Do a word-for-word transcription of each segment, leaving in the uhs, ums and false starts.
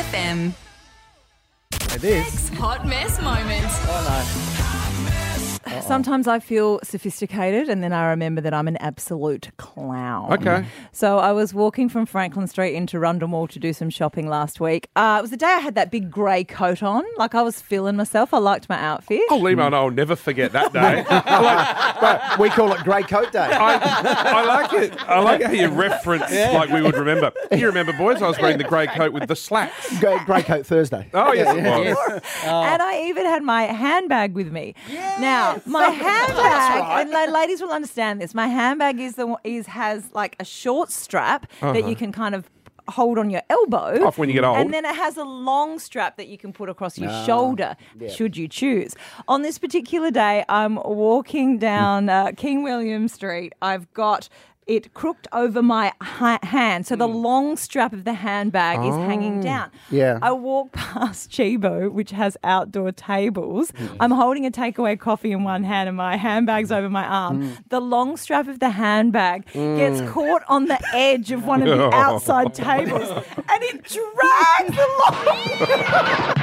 F M. It is. Hot mess moment. Oh, Sometimes I feel sophisticated and then I remember that I'm an absolute clown. Okay. So I was walking from Franklin Street into Rundle Mall to do some shopping last week. Uh, it was the day I had that big grey coat on. Like I was feeling myself. I liked my outfit. Oh, Limo, and I'll never forget that day. I, like, no. We call it Grey Coat Day. I, I like it. I like how you reference like we would remember. You remember, boys, I was wearing the grey coat with the slacks. Grey, grey Coat Thursday. Oh, yes, it was. And I even had my handbag with me. Yes. Now, my handbag, right. and la- ladies will understand this, my handbag is the is has like a short strap uh-huh. that you can kind of hold on your elbow. Off when you get old. And then it has a long strap that you can put across your uh, shoulder, yeah. should you choose. On this particular day, I'm walking down uh, King William Street. I've got it crooked over my ha- hand. So the long strap of the handbag oh. is hanging down. Yeah. I walk past Chibo, which has outdoor tables. Mm. I'm holding a takeaway coffee in one hand and my handbag's over my arm. Mm. The long strap of the handbag mm. gets caught on the edge of one of the outside tables and it drags along.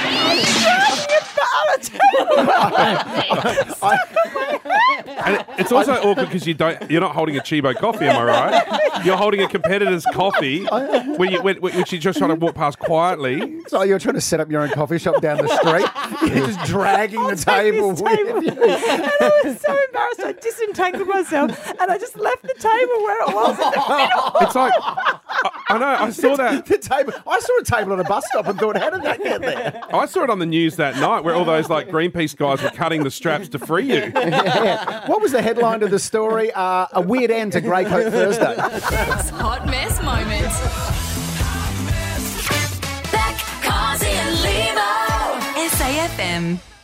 And it's also awkward because you don't, you're not holding a Chibo coffee, am I right? You're holding a competitor's coffee when you, when, which you're just trying to walk past quietly. So you're trying to set up your own coffee shop down the street. You're just dragging the table with table. you. And I was so embarrassed. I disentangled myself and I just left the table where it was in the middle. It's like, I, I know, I saw that. The table. I saw a table at a bus stop and thought, how did that get there? I saw it on the news that night where all those like Greenpeace guys were cutting the straps to free you. Yeah. What was the headline of the story? Uh, a weird end to Grey Coat Thursday. It's Hot Mess Moment. Beck, Carsey and Limo. S A F M.